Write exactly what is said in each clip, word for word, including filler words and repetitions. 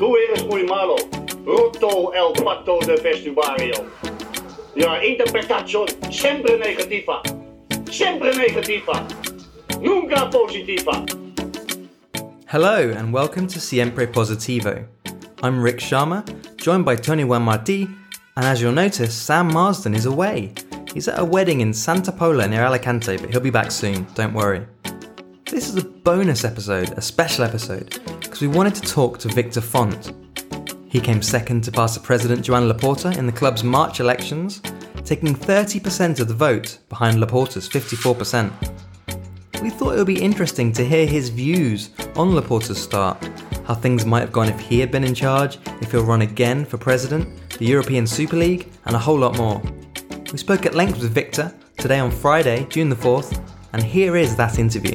Tú eres muy malo. Roto el pacto de vestuario. La interpretación siempre negativa. Siempre negativa. Nunca positiva. Hello and welcome to Siempre Positivo. I'm Rick Sharma, joined by Tony Juan Martí, and as you'll notice, Sam Marsden is away. He's at a wedding in Santa Pola near Alicante, but he'll be back soon, don't worry. This is a bonus episode, a special episode, because we wanted to talk to Victor Font. He came second to Barca president Joan Laporta in the club's March elections, taking thirty percent of the vote behind Laporta's fifty-four percent. We thought it would be interesting to hear his views on Laporta's start, how things might have gone if he had been in charge, if he'll run again for president, the European Super League, and a whole lot more. We spoke at length with Victor today on Friday, June the fourth, and here is that interview.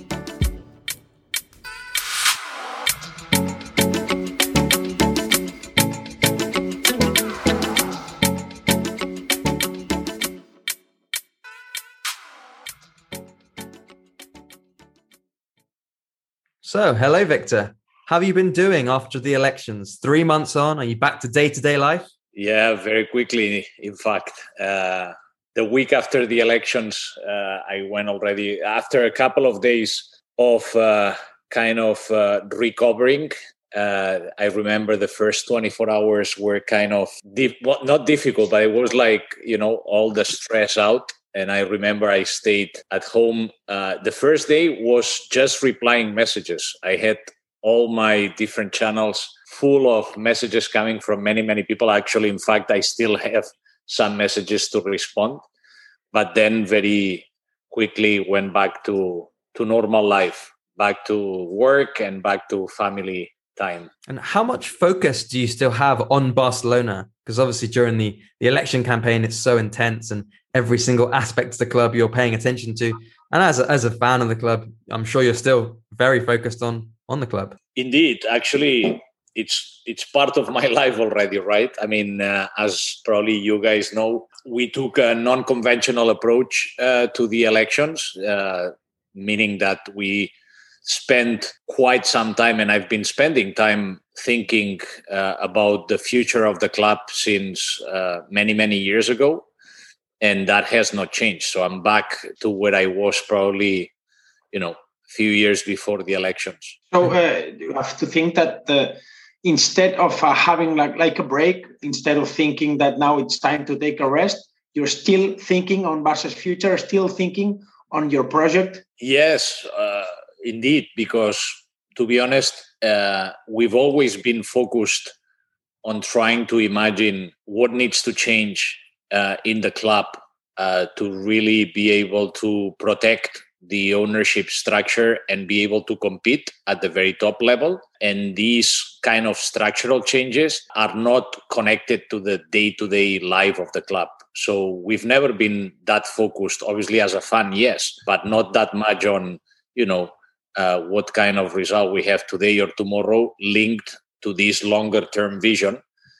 So, hello, Victor. How have you been doing after the elections? Three months on, are you back to day-to-day life? Yeah, very quickly, in fact. Uh, the week after the elections, uh, I went already, after a couple of days of uh, kind of uh, recovering. Uh, I remember the first twenty-four hours were kind of, dif- well, not difficult, but it was like, you know, all the stress out. And I remember I stayed at home. Uh, the first day was just replying messages. I had all my different channels full of messages coming from many, many people. Actually, in fact, I still have some messages to respond. But then very quickly went back to, to normal life, back to work and back to family time. And how much focus do you still have on Barcelona? Because obviously during the, the election campaign, it's so intense and every single aspect of the club you're paying attention to. And as a, as a fan of the club, I'm sure you're still very focused on, on the club. Indeed. Actually, it's it's part of my life already, right? I mean, uh, as probably you guys know, we took a non-conventional approach uh, to the elections, uh, meaning that we spent quite some time, and I've been spending time thinking uh, about the future of the club since uh, many, many years ago. And that has not changed. So I'm back to where I was probably, you know, a few years before the elections. So uh, you have to think that uh, instead of uh, having like, like a break, instead of thinking that now it's time to take a rest, you're still thinking on Barca's future, still thinking on your project? Yes, uh, indeed, because to be honest, uh, we've always been focused on trying to imagine what needs to change Uh, in the club uh, to really be able to protect the ownership structure and be able to compete at the very top level. And these kind of structural changes are not connected to the day-to-day life of the club. So we've never been that focused, obviously as a fan, yes, but not that much on, you know, uh, what kind of result we have today or tomorrow linked to this longer-term vision,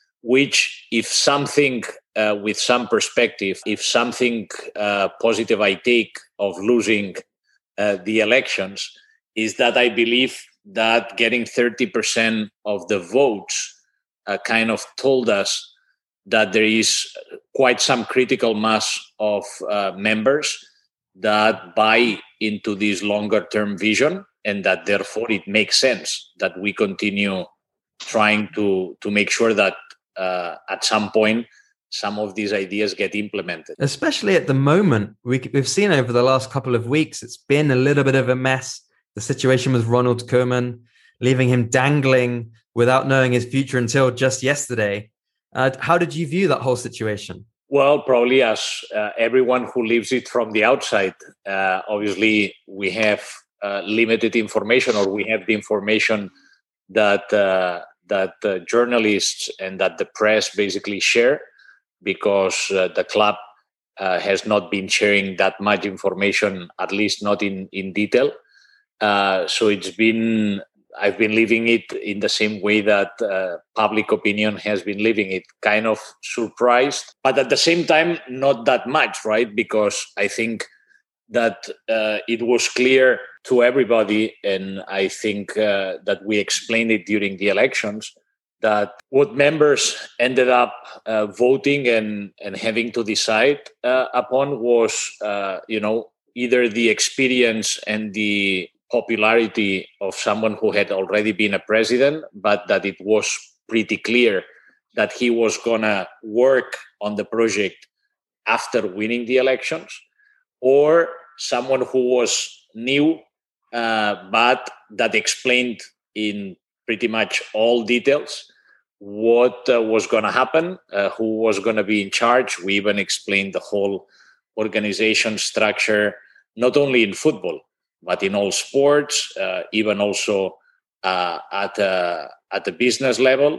which if something Uh, with some perspective, if something uh, positive I take of losing uh, the elections is that I believe that getting thirty percent of the votes uh, kind of told us that there is quite some critical mass of uh, members that buy into this longer term vision, and that therefore it makes sense that we continue trying to, to make sure that uh, at some point some of these ideas get implemented. Especially at the moment, we, we've seen over the last couple of weeks, it's been a little bit of a mess. The situation with Ronald Koeman, leaving him dangling without knowing his future until just yesterday. Uh, how did you view that whole situation? Well, probably as uh, everyone who lives it from the outside, uh, obviously we have uh, limited information, or we have the information that, uh, that uh, journalists and that the press basically share, because uh, the club uh, has not been sharing that much information, at least not in, in detail. Uh, so it's been, I've been living it in the same way that uh, public opinion has been living it, kind of surprised, but at the same time, not that much, right? Because I think that uh, it was clear to everybody, and I think uh, that we explained it during the elections, that what members ended up uh, voting and, and having to decide uh, upon was, uh, you know, either the experience and the popularity of someone who had already been a president, but that it was pretty clear that he was going to work on the project after winning the elections, or someone who was new, uh, but that explained in pretty much all details what uh, was going to happen, uh, who was going to be in charge. We even explained the whole organization structure, not only in football, but in all sports, uh, even also uh, at, a, at the business level.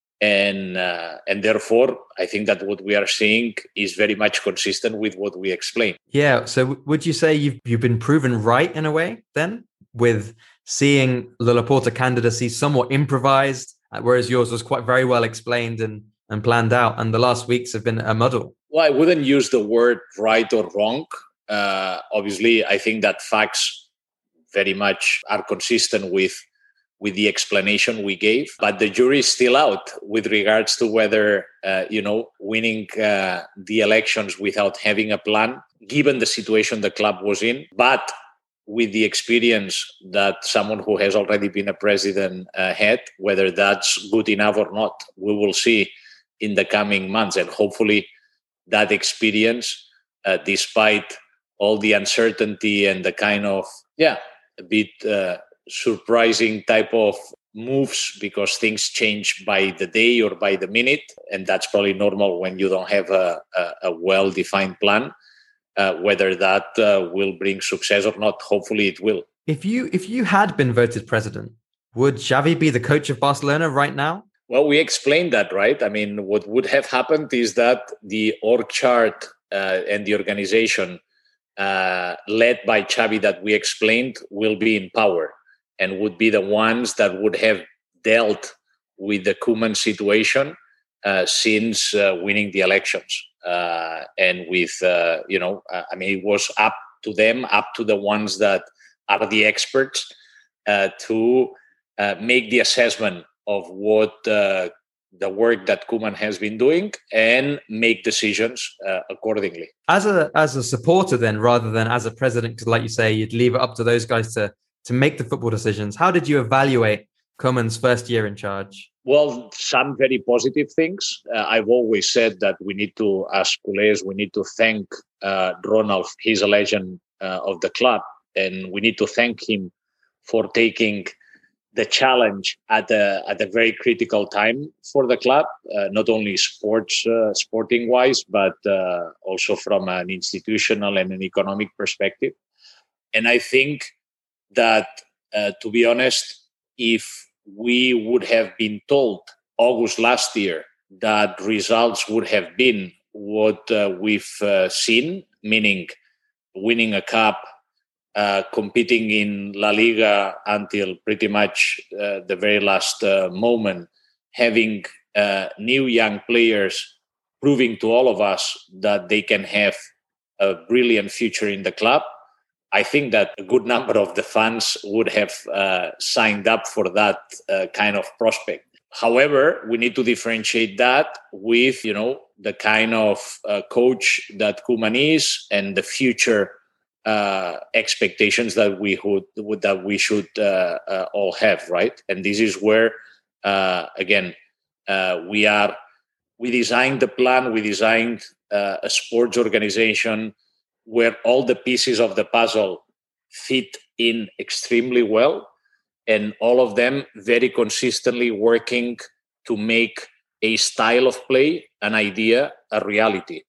And uh, and therefore, I think that what we are seeing is very much consistent with what we explained. Yeah. So would you say you've you've been proven right in a way then, with seeing the Laporta candidacy somewhat improvised, whereas yours was quite very well explained and, and planned out, and the last weeks have been a muddle? Well, I wouldn't use the word right or wrong. Uh, obviously, I think that facts very much are consistent with with the explanation we gave, but the jury is still out with regards to whether, uh, you know, winning uh, the elections without having a plan, given the situation the club was in, but with the experience that someone who has already been a president uh, had, whether that's good enough or not, we will see in the coming months. And hopefully that experience, uh, despite all the uncertainty and the kind of, yeah, a bit... Uh, surprising type of moves, because things change by the day or by the minute, and that's probably normal when you don't have a, a, a well-defined plan. Uh, whether that uh, will bring success or not, hopefully it will. If you if you had been voted president, would Xavi be the coach of Barcelona right now? Well, we explained that, right? I mean, what would have happened is that the org chart uh, and the organization uh, led by Xavi that we explained will be in power, and would be the ones that would have dealt with the Koeman situation uh, since uh, winning the elections. Uh, and with, uh, you know, uh, I mean, it was up to them, up to the ones that are the experts uh, to uh, make the assessment of what uh, the work that Koeman has been doing and make decisions uh, accordingly. As a as a supporter then, rather than as a president, because like you say, you'd leave it up to those guys to to make the football decisions. How did you evaluate Koeman's first year in charge? Well, some very positive things. Uh, I've always said that we need to, as culés, we need to thank uh, Ronald. He's a legend uh, of the club, and we need to thank him for taking the challenge at a at a very critical time for the club, uh, not only sports uh, sporting wise, but uh, also from an institutional and an economic perspective. And I think that, uh, to be honest, if we would have been told August last year that results would have been what uh, we've uh, seen, meaning winning a cup, uh, competing in La Liga until pretty much uh, the very last uh, moment, having uh, new young players proving to all of us that they can have a brilliant future in the club, I think that a good number of the fans would have uh, signed up for that uh, kind of prospect. However, we need to differentiate that with, you know, the kind of uh, coach that Koeman is and the future uh, expectations that we would that we should uh, uh, all have, right? And this is where, uh, again, uh, we are. We designed the plan. We designed uh, a sports organization where all the pieces of the puzzle fit in extremely well, and all of them very consistently working to make a style of play, an idea, a reality.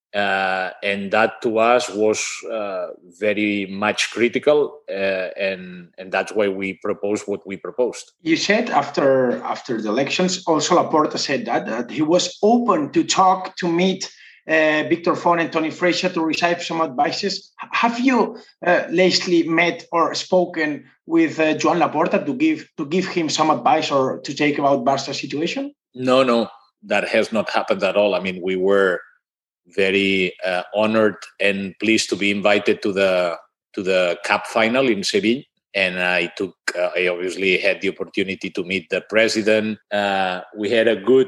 Uh, and that to us was uh, very much critical, uh, and and that's why we proposed what we proposed. You said after after the elections, also Laporta said that, that he was open to talk, to meet Uh, Victor Font and Tony Fraser to receive some advices. Have you uh, lately met or spoken with uh, Joan Laporta to give to give him some advice or to take about Barca's situation? No, no, that has not happened at all. I mean, we were very uh, honored and pleased to be invited to the to the Cup final in Seville, and I took. Uh, I obviously had the opportunity to meet the president. Uh, we had a good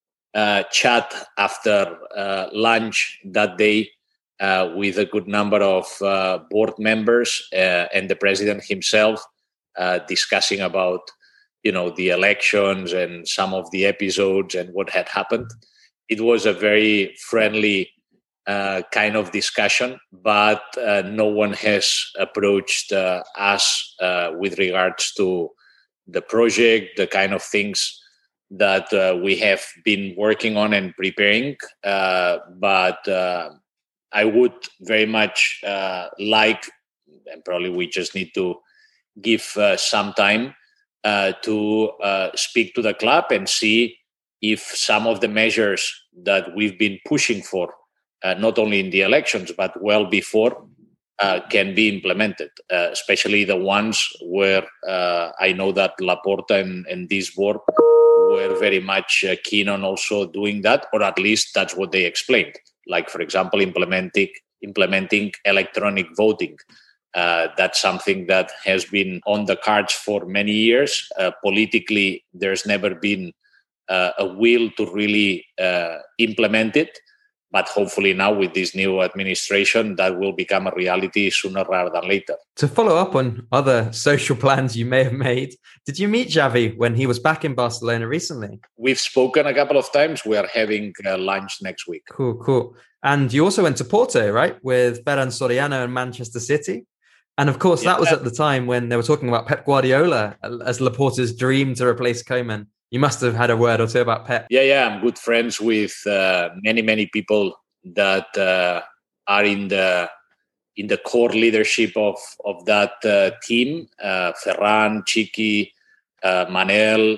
uh, chat after uh, lunch that day uh, with a good number of uh, board members uh, and the president himself, uh, discussing about, you know, the elections and some of the episodes and what had happened. It was a very friendly uh, kind of discussion, but uh, no one has approached uh, us uh, with regards to the project, the kind of things that uh, we have been working on and preparing. Uh, but uh, I would very much uh, like, and probably we just need to give uh, some time uh, to uh, speak to the club and see if some of the measures that we've been pushing for, uh, not only in the elections, but well before, uh, can be implemented, uh, especially the ones where uh, I know that Laporta and, and this board were very much uh, keen on also doing that, or at least that's what they explained. Like, for example, implementing implementing electronic voting. Uh, that's something that has been on the cards for many years. Uh, politically, there's never been uh, a will to really uh, implement it. But hopefully now with this new administration, that will become a reality sooner rather than later. To follow up on other social plans you may have made, did you meet Xavi when he was back in Barcelona recently? We've spoken a couple of times. We are having uh, lunch next week. Cool, cool. And you also went to Porto, right? With Ferran Soriano and Manchester City. And of course, yeah, that was at the time when they were talking about Pep Guardiola as Laporta's dream to replace Koeman. You must have had a word or two about Pep. Yeah, yeah. I'm good friends with uh, many, many people that uh, are in the in the core leadership of of that uh, team. Uh, Ferran, Chiqui, uh, Manel,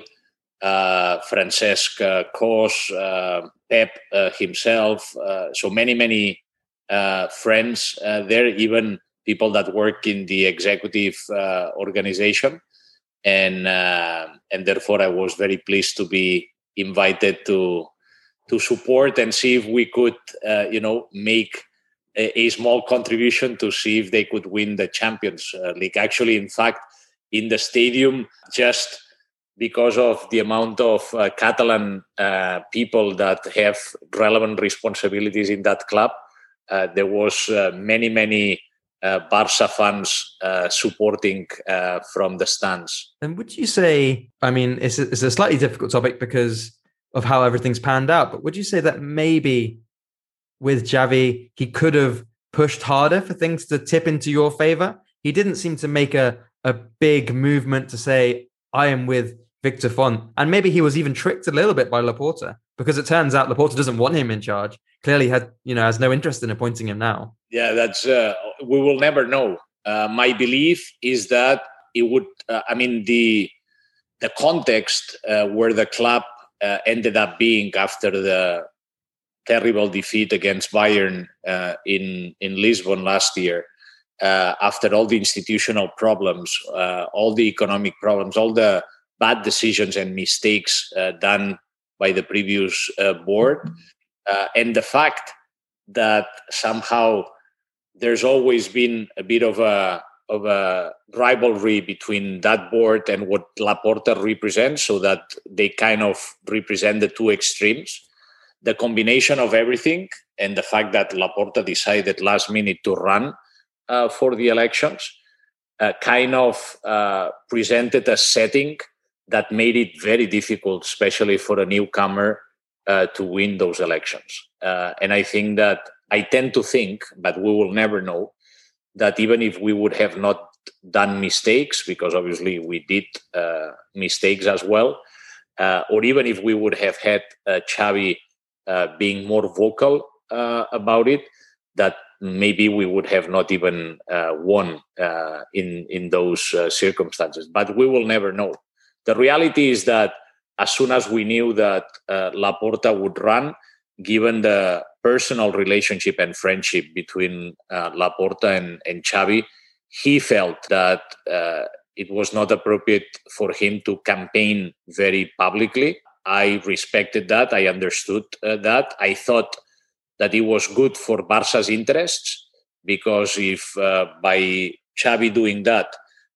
uh, Francesc uh, Cos, uh, Pep uh, himself. Uh, so many, many uh, friends uh, there, even people that work in the executive uh, organization. And uh, and therefore, I was very pleased to be invited to to support and see if we could, uh, you know, make a, a small contribution to see if they could win the Champions League. Actually, in fact, in the stadium, just because of the amount of uh, Catalan uh, people that have relevant responsibilities in that club, uh, there was uh, many, many. Uh, Barca fans uh, supporting uh, from the stands. And would you say, I mean, it's a, it's a slightly difficult topic because of how everything's panned out, but would you say that maybe with Xavi, he could have pushed harder for things to tip into your favor? He didn't seem to make a, a big movement to say, I am with Victor Font. And maybe he was even tricked a little bit by Laporta, because it turns out Laporta doesn't want him in charge. Clearly had, you know, has no interest in appointing him now. Yeah, that's, uh, we will never know. Uh, my belief is that it would, uh, I mean, the the context uh, where the club uh, ended up being after the terrible defeat against Bayern uh, in, in Lisbon last year, uh, after all the institutional problems, uh, all the economic problems, all the bad decisions and mistakes uh, done by the previous uh, board, uh, and the fact that somehow there's always been a bit of a of a rivalry between that board and what Laporta represents, so that they kind of represent the two extremes. The combination of everything and the fact that Laporta decided last minute to run uh, for the elections uh, kind of uh, presented a setting that made it very difficult, especially for a newcomer, uh, to win those elections. Uh, and I think that I tend to think, but we will never know, that even if we would have not done mistakes, because obviously we did uh, mistakes as well, uh, or even if we would have had uh, Xavi uh, being more vocal uh, about it, that maybe we would have not even uh, won uh, in, in those uh, circumstances. But we will never know. The reality is that as soon as we knew that uh, Laporta would run, given the personal relationship and friendship between uh, Laporta and, and Xavi, he felt that uh, it was not appropriate for him to campaign very publicly. I respected that. I understood uh, that. I thought that it was good for Barca's interests, because if uh, by Xavi doing that,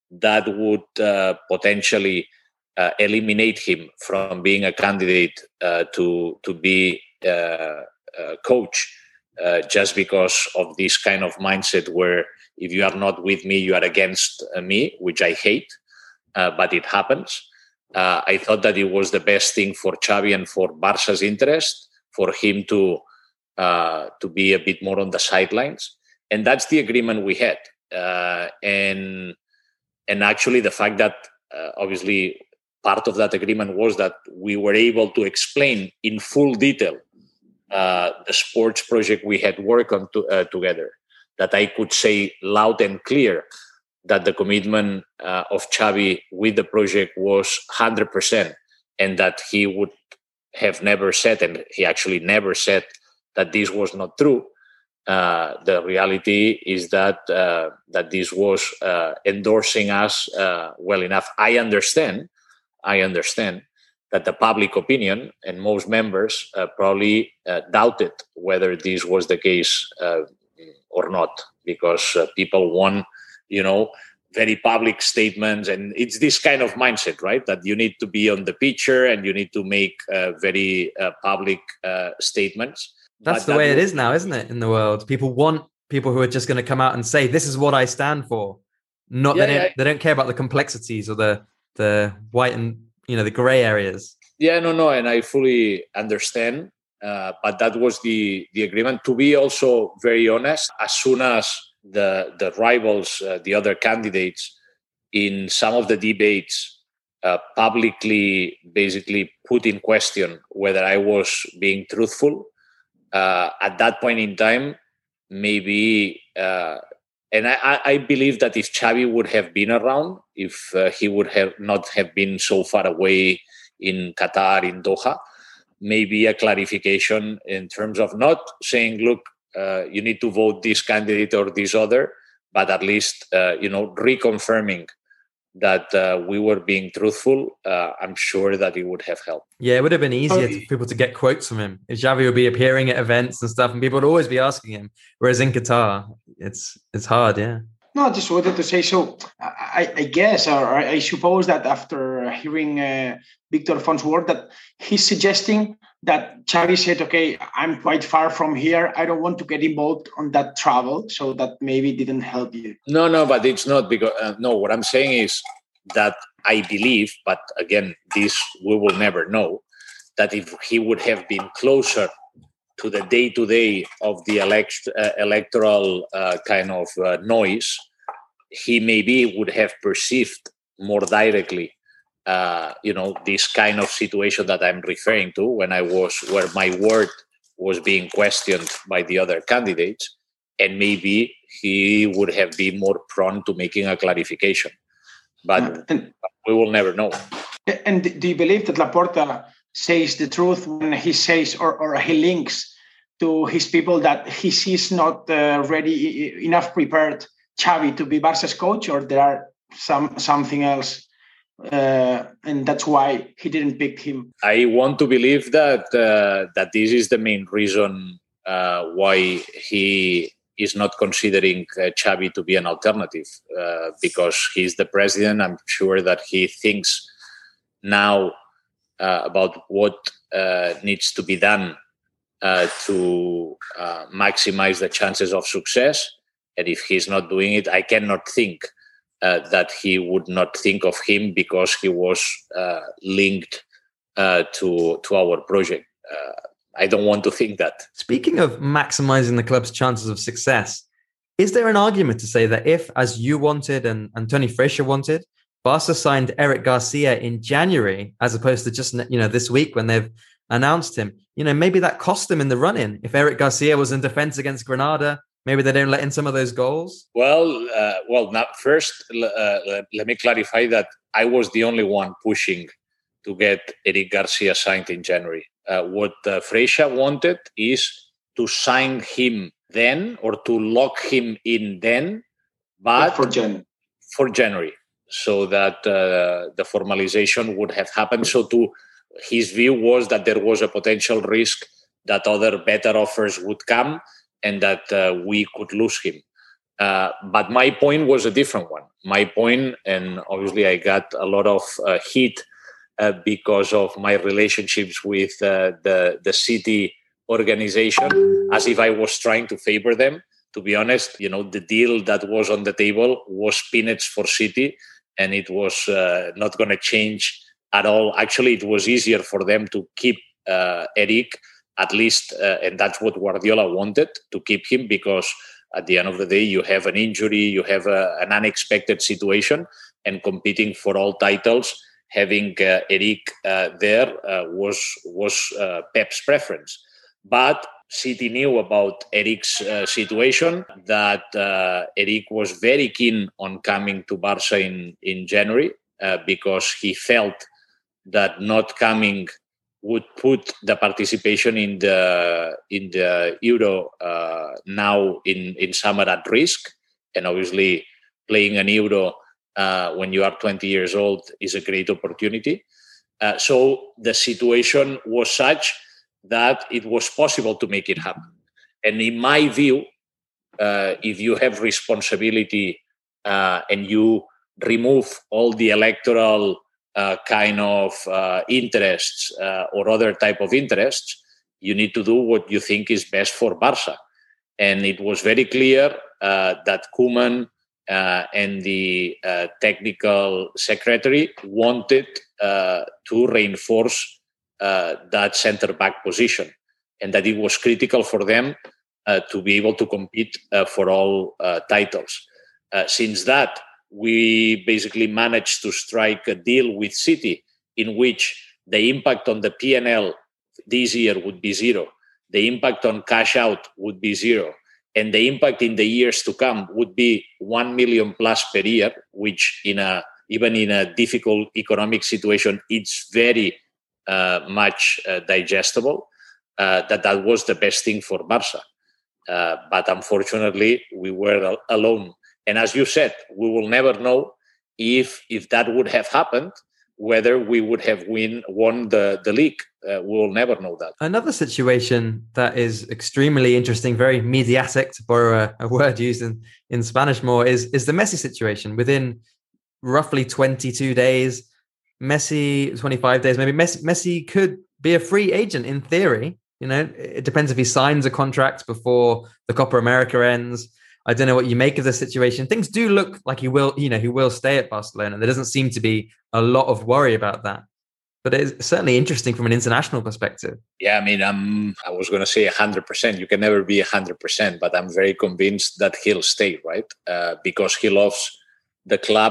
that would uh, potentially uh, eliminate him from being a candidate uh, to to be uh, a coach, uh, just because of this kind of mindset where if you are not with me, you are against uh, me, which I hate, uh, but it happens. Uh, I thought that it was the best thing for Xavi and for Barca's interest for him to uh, to be a bit more on the sidelines, and that's the agreement we had. Uh, and and actually, the fact that uh, obviously part of that agreement was that we were able to explain in full detail uh, the sports project we had worked on to, uh, together. That I could say loud and clear that the commitment uh, of Xavi with the project was one hundred percent, and that he would have never said, and he actually never said, that this was not true. Uh, the reality is that uh, that this was uh, endorsing us uh, well enough. I understand, I understand that the public opinion and most members uh, probably uh, doubted whether this was the case uh, or not, because uh, people want, you know, very public statements, and it's this kind of mindset, right? That you need to be on the picture and you need to make uh, very uh, public uh, statements. That's but the that way it was, is now, isn't it? In the world, people want people who are just going to come out and say, "This is what I stand for." Not Yeah, they don't yeah. they don't care about the complexities or the the white and you know the grey areas. Yeah, no, no, and I fully understand. Uh, but that was the the agreement. To be also very honest, as soon as the the rivals, uh, the other candidates, in some of the debates, uh, publicly basically put in question whether I was being truthful. Uh, at that point in time, maybe, uh, and I, I believe that if Xavi would have been around, if uh, he would have not have been so far away in Qatar, in Doha, maybe a clarification in terms of not saying, look, uh, you need to vote this candidate or this other, but at least, uh, you know, reconfirming that uh, we were being truthful. uh, I'm sure that it would have helped. Yeah, it would have been easier Oh, for people to get quotes from him. If Xavi would be appearing at events and stuff, and people would always be asking him. Whereas in Qatar, it's it's hard, yeah. No, I just wanted to say, so I, I guess, or I suppose that after hearing uh, Victor Font's word, that he's suggesting that Xavi said, okay, I'm quite far from here. I don't want to get involved on that travel. So that maybe didn't help you. No, no, but it's not because, uh, no, what I'm saying is that I believe, but again, this we will never know, that if he would have been closer to the day-to-day of the elect, uh, electoral uh, kind of uh, noise, he maybe would have perceived more directly, uh, you know, this kind of situation that I'm referring to when I was, where my word was being questioned by the other candidates, and maybe he would have been more prone to making a clarification. But and, we will never know. And do you believe that Laporta says the truth when he says, or, or he links to his people that he sees not uh, ready enough prepared Xavi to be Barca's coach, or there are some something else, uh, and that's why he didn't pick him? I want to believe that uh, that this is the main reason uh, why he is not considering uh, Xavi to be an alternative, uh, because he's the president. I'm sure that he thinks now uh, about what uh, needs to be done uh, to uh, maximize the chances of success. And if he's not doing it, I cannot think uh, that he would not think of him because he was uh, linked uh, to to our project. Uh, I don't want to think that. Speaking of maximizing the club's chances of success, is there an argument to say that if, as you wanted and, and Toni Freixa wanted, Barca signed Eric Garcia in January, as opposed to just, you know, this week when they've announced him, you know, maybe that cost them in the run-in. If Eric Garcia was in defense against Granada, maybe they don't let in some of those goals? Well, uh, well. Now, first, uh, let me clarify that I was the only one pushing to get Eric Garcia signed in January. Uh, what uh, Freixa wanted is to sign him then, or to lock him in then, but for Jan. for January, so that uh, the formalization would have happened. So, to his view was that there was a potential risk that other better offers would come, and that uh, we could lose him. Uh, but my point was a different one. My point, and obviously I got a lot of uh, heat uh, because of my relationships with uh, the, the City organization, as if I was trying to favor them. To be honest, you know, the deal that was on the table was peanuts for City, and it was uh, not going to change at all. Actually, it was easier for them to keep uh, Eric, at least, uh, and that's what Guardiola wanted, to keep him, because at the end of the day, you have an injury, you have a, an unexpected situation, and competing for all titles, having uh, Eric uh, there uh, was was uh, Pep's preference. But City knew about Eric's uh, situation, that uh, Eric was very keen on coming to Barca in, in January uh, because he felt that not coming would put the participation in the in the Euro uh, now in, in summer at risk. And obviously playing an Euro uh, when you are twenty years old is a great opportunity. Uh, so the situation was such that it was possible to make it happen. And in my view, uh, if you have responsibility uh, and you remove all the electoral uh, kind of uh, interests uh, or other type of interests, you need to do what you think is best for Barca. And it was very clear uh, that Koeman uh, and the uh, technical secretary wanted uh, to reinforce Uh, that centre-back position, and that it was critical for them uh, to be able to compete uh, for all uh, titles. Uh, since that, we basically managed to strike a deal with City in which the impact on the P and L this year would be zero, the impact on cash out would be zero, and the impact in the years to come would be one million plus per year, which in a even in a difficult economic situation, it's very Uh, much uh, digestible, uh, that that was the best thing for Barca. Uh, but unfortunately, we were al- alone. And as you said, we will never know if if that would have happened, whether we would have win, won the, the league. Uh, we will never know that. Another situation that is extremely interesting, very mediatic, to borrow a, a word used in, in Spanish more, is, is the Messi situation. Within roughly twenty-two days, Messi, twenty-five days, maybe Messi, Messi could be a free agent in theory. You know, it depends if he signs a contract before the Copa America ends. I don't know what you make of the situation. Things do look like he will, you know, he will stay at Barcelona. There doesn't seem to be a lot of worry about that. But it's certainly interesting from an international perspective. Yeah, I mean, I'm, I was going to say one hundred percent. You can never be one hundred percent, but I'm very convinced that he'll stay, right? Uh, because he loves the club,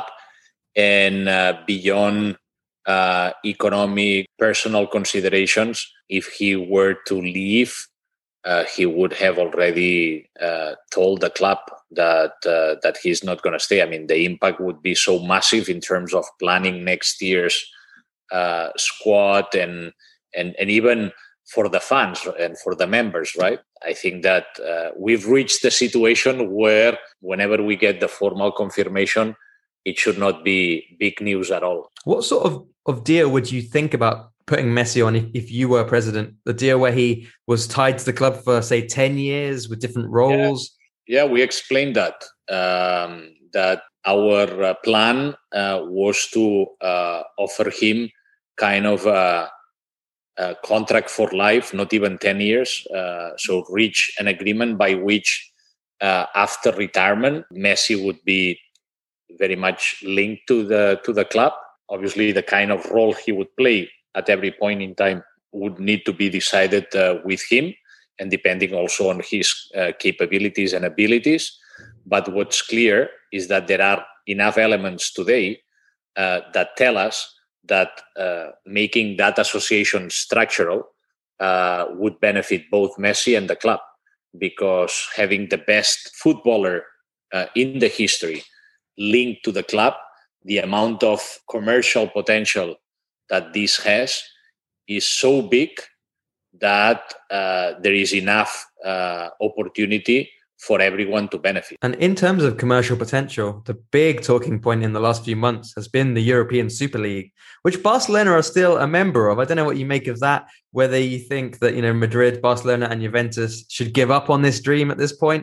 and uh, beyond Uh, economic, personal considerations, if he were to leave, uh, he would have already uh, told the club that uh, that he's not going to stay. I mean, the impact would be so massive in terms of planning next year's uh, squad, and and and even for the fans and for the members, right? I think that uh, we've reached the situation where whenever we get the formal confirmation, it should not be big news at all. What sort of, of deal would you think about putting Messi on if, if you were president? The deal where he was tied to the club for, say, ten years with different roles? Yeah, yeah we explained that. Um, that our uh, plan uh, was to uh, offer him kind of a, a contract for life, not even ten years. Uh, so reach an agreement by which uh, after retirement, Messi would be very much linked to the to the club. Obviously, the kind of role he would play at every point in time would need to be decided uh, with him, and depending also on his uh, capabilities and abilities. But what's clear is that there are enough elements today uh, that tell us that uh, making that association structural uh, would benefit both Messi and the club, because having the best footballer uh, in the history linked to the club, the amount of commercial potential that this has is so big that uh, there is enough uh, opportunity for everyone to benefit. And in terms of commercial potential, the big talking point in the last few months has been the European Super League, which Barcelona are still a member of. I don't know what you make of that, whether you think that, you know, Madrid, Barcelona and Juventus should give up on this dream at this point,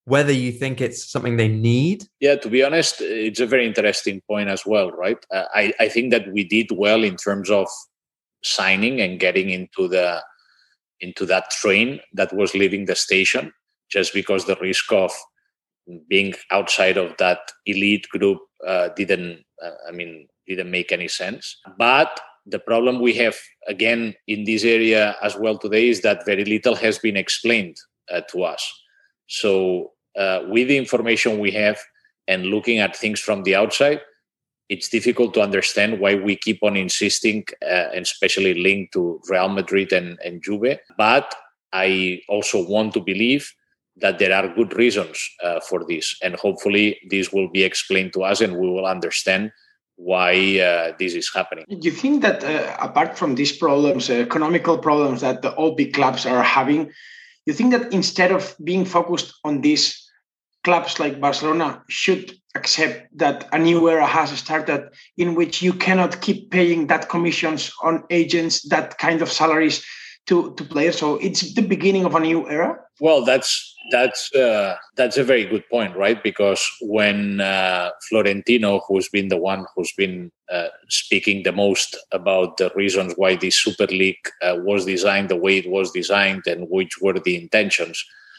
whether you think it's something they need? Yeah, to be honest, it's a very interesting point as well, right? Uh, I, I think that we did well in terms of signing and getting into the into that train that was leaving the station, just because the risk of being outside of that elite group uh, didn't, uh, I mean, didn't make any sense. But the problem we have, again, in this area as well today is that very little has been explained uh, to us. So uh, with the information we have and looking at things from the outside, it's difficult to understand why we keep on insisting, uh, and especially linked to Real Madrid and, and Juve. But I also want to believe that there are good reasons uh, for this. And hopefully this will be explained to us and we will understand why uh, this is happening. Do you think that uh, apart from these problems, uh, economical problems that the all big clubs are having, you think that instead of being focused on these, clubs like Barcelona should accept that a new era has started in which you cannot keep paying that commissions on agents, that kind of salaries to, to players? So it's the beginning of a new era? Well, that's that's uh, that's a very good point, right? Because when uh, Florentino, who's been the one who's been uh, speaking the most about the reasons why this Super League uh, was designed the way it was designed and which were the intentions,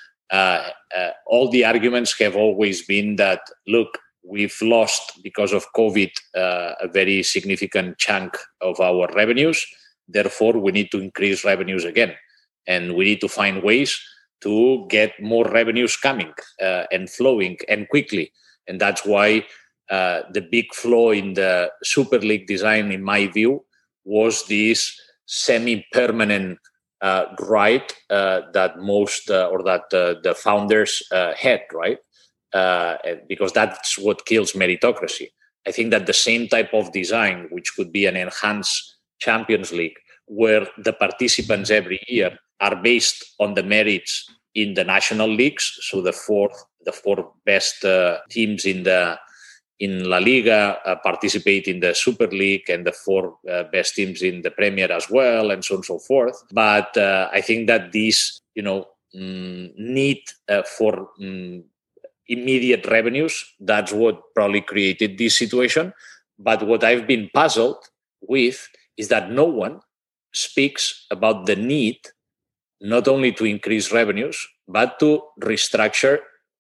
Uh, uh, all the arguments have always been that, look, we've lost, because of COVID, uh, a very significant chunk of our revenues. Therefore, we need to increase revenues again. And we need to find ways to get more revenues coming uh, and flowing and quickly. And that's why uh, the big flaw in the Super League design, in my view, was this semi-permanent Uh, right uh, that most uh, or that uh, the founders uh, had, right? Uh, because that's what kills meritocracy. I think that the same type of design, which could be an enhanced Champions League, where the participants every year are based on the merits in the national leagues, so the fourth, the four best uh, teams in the in La Liga uh, participate in the Super League, and the four uh, best teams in the Premier as well, and so on and so forth. But uh, I think that this, you know, mm, need uh, for mm, immediate revenues, that's what probably created this situation. But what I've been puzzled with is that no one speaks about the need not only to increase revenues, but to restructure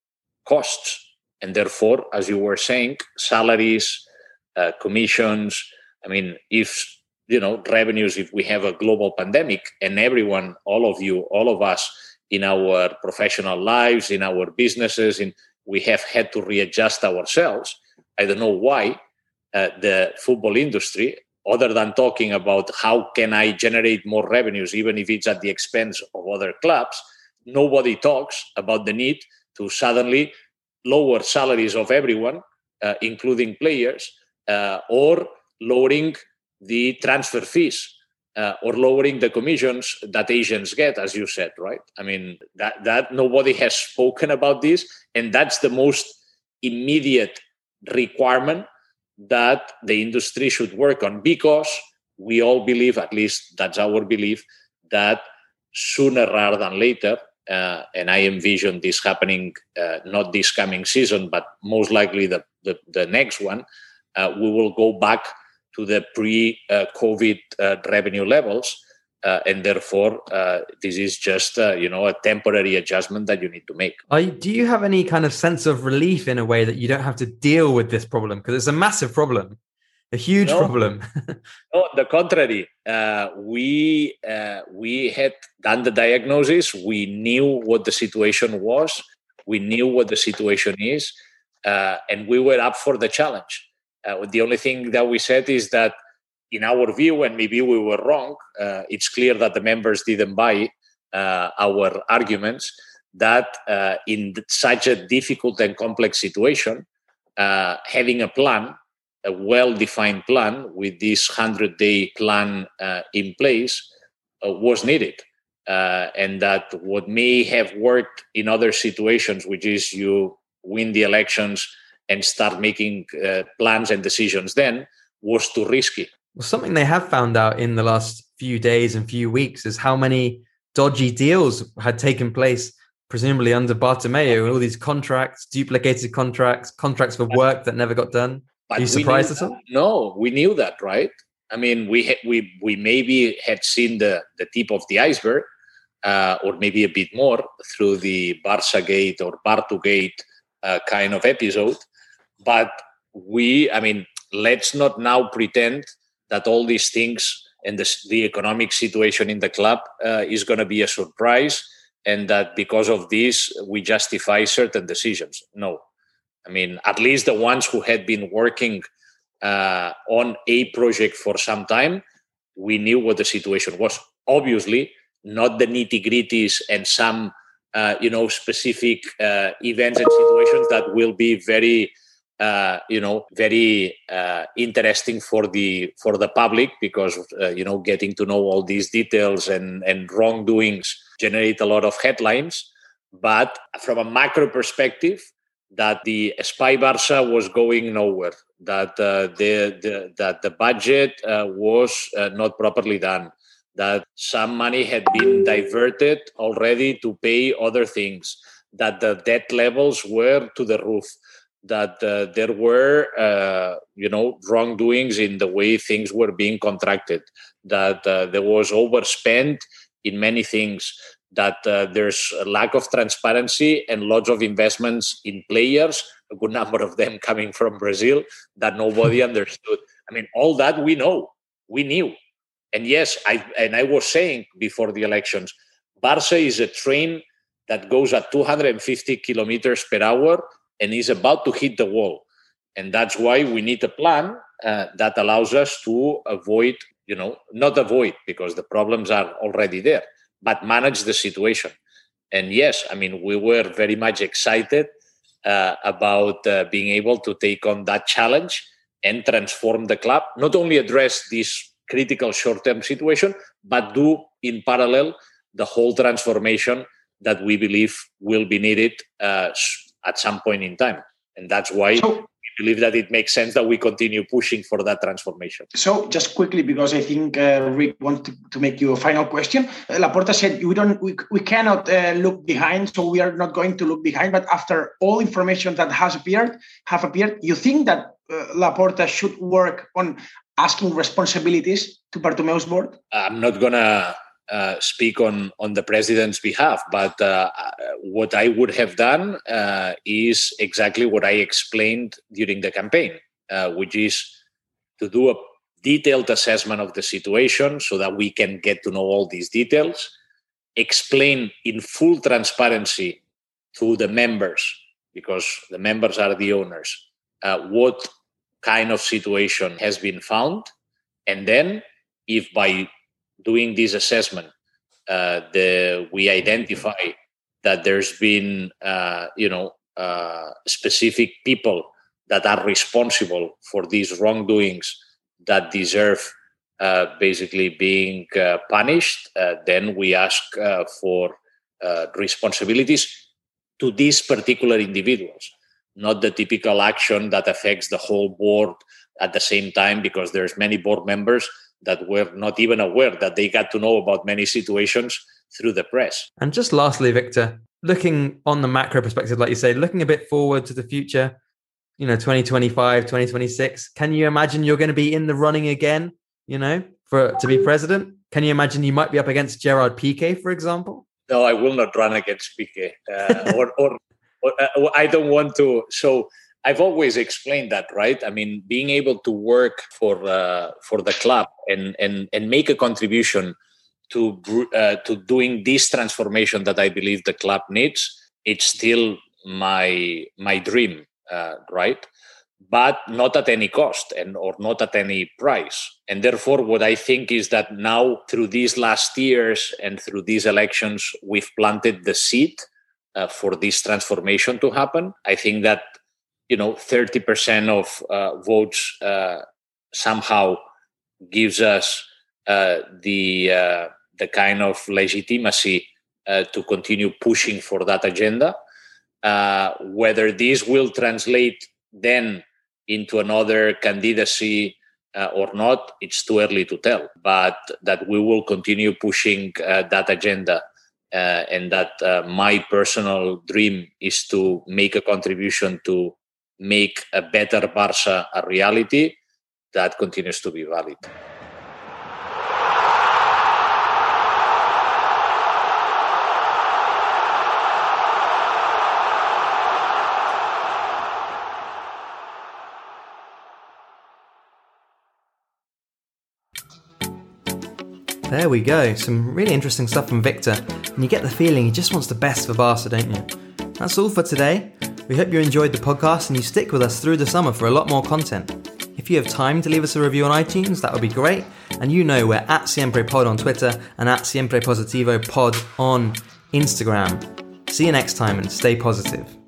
costs. And therefore, as you were saying, salaries, uh, commissions. I mean, if, you know, revenues, if we have a global pandemic and everyone, all of you, all of us in our professional lives, in our businesses, in, we have had to readjust ourselves. I don't know why uh, the football industry, other than talking about how can I generate more revenues, even if it's at the expense of other clubs, nobody talks about the need to suddenly lower salaries of everyone, uh, including players, uh, or lowering the transfer fees, uh, or lowering the commissions that agents get, as you said, right? I mean, that, that nobody has spoken about this, and that's the most immediate requirement that the industry should work on, because we all believe, at least that's our belief, that sooner rather than later, Uh, and I envision this happening uh, not this coming season, but most likely the, the, the next one, uh, we will go back to the pre-COVID uh, revenue levels. Uh, and therefore, uh, this is just, uh, you know, a temporary adjustment that you need to make. Are you, do you have any kind of sense of relief in a way that you don't have to deal with this problem? Because it's a massive problem. A huge no, problem. No, the contrary. Uh, we uh, we had done the diagnosis. We knew what the situation was. We knew what the situation is, uh, and we were up for the challenge. Uh, the only thing that we said is that, in our view, and maybe we were wrong, uh, it's clear that the members didn't buy uh, our arguments, that uh, in such a difficult and complex situation, uh, having a plan, a well-defined plan with this hundred-day plan uh, in place uh, was needed. Uh, and that what may have worked in other situations, which is you win the elections and start making uh, plans and decisions then, was too risky. Well, something they have found out in the last few days and few weeks is how many dodgy deals had taken place presumably under Bartomeu, all these contracts, duplicated contracts, contracts for work that never got done. But Are you surprised at all? No, we knew that, right? I mean, we ha- we we maybe had seen the, the tip of the iceberg, uh, or maybe a bit more through the Barça Gate or Bartu Gate uh, kind of episode. But we, I mean, let's not now pretend that all these things and the, the economic situation in the club uh, is going to be a surprise, and that because of this, we justify certain decisions. No. I mean, at least the ones who had been working uh, on a project for some time, we knew what the situation was. Obviously, not the nitty-gritties and some, uh, you know, specific uh, events and situations that will be very, uh, you know, very uh, interesting for the for the public, because uh, you know, getting to know all these details and and wrongdoings generate a lot of headlines. But from a macro perspective, that the Espai Barça was going nowhere, that uh, the, the that the budget uh, was uh, not properly done, that some money had been diverted already to pay other things, that the debt levels were to the roof, that uh, there were uh, you know, wrongdoings in the way things were being contracted, that uh, there was overspent in many things, that uh, there's a lack of transparency and lots of investments in players, a good number of them coming from Brazil, that nobody understood. I mean, all that we know, we knew. And yes, I and I was saying before the elections, Barça is a train that goes at two hundred fifty kilometers per hour and is about to hit the wall. And that's why we need a plan uh, that allows us to avoid, you know, not avoid, because the problems are already there, but manage the situation. And yes, I mean, we were very much excited uh, about uh, being able to take on that challenge and transform the club, not only address this critical short-term situation, but do in parallel the whole transformation that we believe will be needed uh, at some point in time. And that's why so, we believe that it makes sense that we continue pushing for that transformation. So just quickly, because I think uh, Rick wants to, to make you a final question. Uh, Laporta said we don't, we, we cannot uh, look behind, so we are not going to look behind. But after all information that has appeared, have appeared, you think that uh, Laporta should work on asking responsibilities to Bartomeu's board? I'm not gonna uh, speak on on the president's behalf, but uh, what I would have done uh, is exactly what I explained during the campaign, uh, which is to do a detailed assessment of the situation so that we can get to know all these details, explain in full transparency to the members, because the members are the owners, uh, what kind of situation has been found. And then if by doing this assessment, uh, the we identify that there's been, uh, you know, uh, specific people that are responsible for these wrongdoings that deserve uh, basically being uh, punished, uh, then we ask uh, for uh, responsibilities to these particular individuals, not the typical action that affects the whole board at the same time, because there's many board members that were not even aware that they got to know about many situations through the press. And just lastly, Victor, looking on the macro perspective, like you say, looking a bit forward to the future, you know, twenty twenty-five, twenty twenty-six, can you imagine you're going to be in the running again, you know, for to be president? Can you imagine you might be up against Gerard Piqué, for example? No, I will not run against Piqué. Uh, or, or, or uh, I don't want to. So I've always explained that, right? I mean, being able to work for uh, for the club and and and make a contribution to uh, to doing this transformation that I believe the club needs, it's still my my dream, uh, right? But not at any cost and or not at any price. And therefore, what I think is that now, through these last years and through these elections, we've planted the seed uh, for this transformation to happen. I think that, you know, thirty percent of uh, votes uh, somehow gives us uh, the uh, the kind of legitimacy uh, to continue pushing for that agenda. Uh, whether this will translate then into another candidacy uh, or not, it's too early to tell. But that we will continue pushing uh, that agenda uh, and that uh, my personal dream is to make a contribution to make a better Barça a reality, that continues to be valid. There we go, some really interesting stuff from Victor, and you get the feeling he just wants the best for Barca, don't you? That's all for today. We hope you enjoyed the podcast and you stick with us through the summer for a lot more content. If you have time to leave us a review on iTunes, that would be great, and you know we're at SiemprePod on Twitter and at SiemprePositivo Pod on Instagram. See you next time and stay positive.